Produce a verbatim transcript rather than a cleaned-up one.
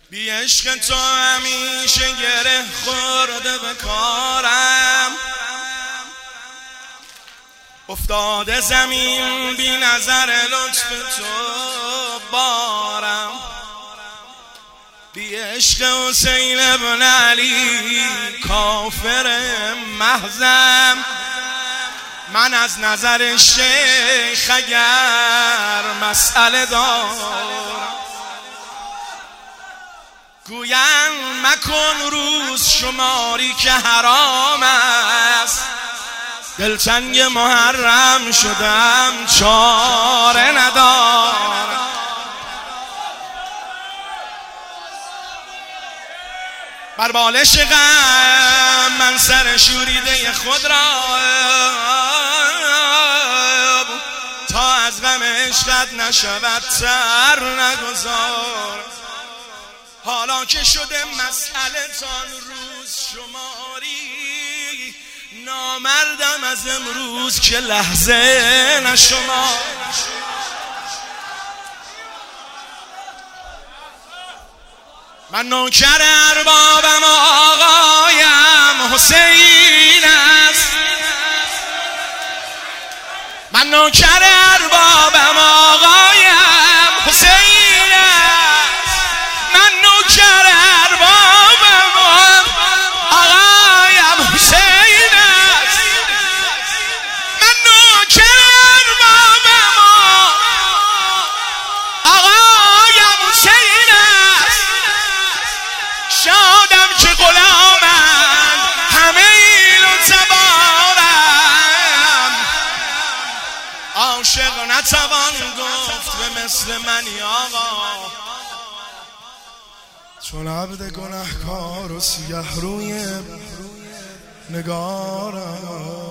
بی عشق تو همیشه گره خورده به کارم، افتاده زمین بی نظر لطف تو بارم. بی عشق حسین ابن علی کافر محضم، من از نظر شیخ اگر مسئله دارم. گویم مکن روز شماری که حرام است، دلتنگ محرم شدم چاره ندارم. بر بالش غم من سر شوریده خود را تا از غم عشقت نشود تر نگذار. حالا که شده مسئله تان روز شماری، نامردم از امروز که لحظه نشمار. من نوکر اربابم آقایم حسین است، من نوکر اربابم آقایم حسین است، من نوکر اربابم آقایم حسین است، من نوکر اربابم آقایم حسین است. شادم که غلامم همه ایل و تبارم، عاشق نتوان گفت به مثل منی آقا، چون عبد گنهکار و سیه روی نگارم.